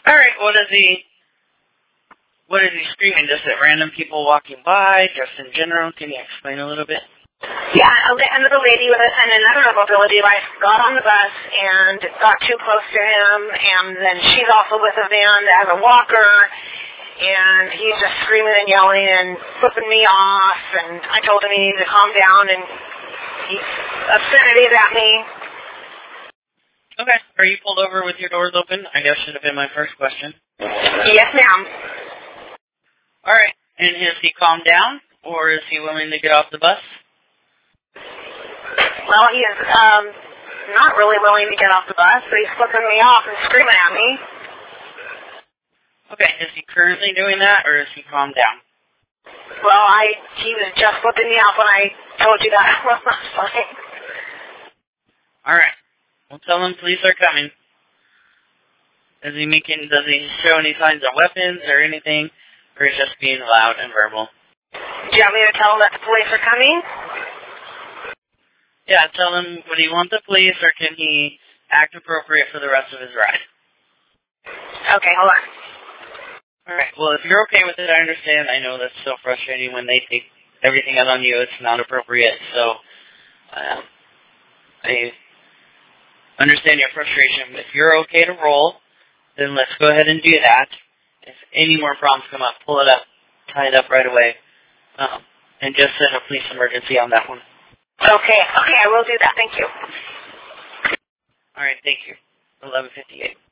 All right, what is he screaming? Just at random people walking by, just in general? Can you explain a little bit? Yeah, another lady and another mobility device got on the bus and got too close to him, and then she's also with a van as a walker, and he's just screaming and yelling and flipping me off, and I told him he needed to calm down, and he's obscenities at me. Okay. Are you pulled over with your doors open? I guess should have been my first question. Yes, ma'am. All right. And has he calmed down, or is he willing to get off the bus? Well, he is not really willing to get off the bus, but he's flipping me off and screaming at me. Okay, is he currently doing that, or is he calmed down? Well, he was just flipping me off when I told you that last time. All right. Well, tell him police are coming. Does he show any signs of weapons or anything, or is just being loud and verbal? Do you want me to tell him that the police are coming? Yeah, tell him, would he want the police, or can he act appropriate for the rest of his ride? Okay, hold on. All right, well, if you're okay with it, I understand. I know that's so frustrating when they take everything out on you. It's not appropriate, so I understand your frustration. If you're okay to roll, then let's go ahead and do that. If any more problems come up, pull it up, tie it up right away, and just send a police emergency on that one. Okay, I will do that. Thank you. All right, thank you. 11:58.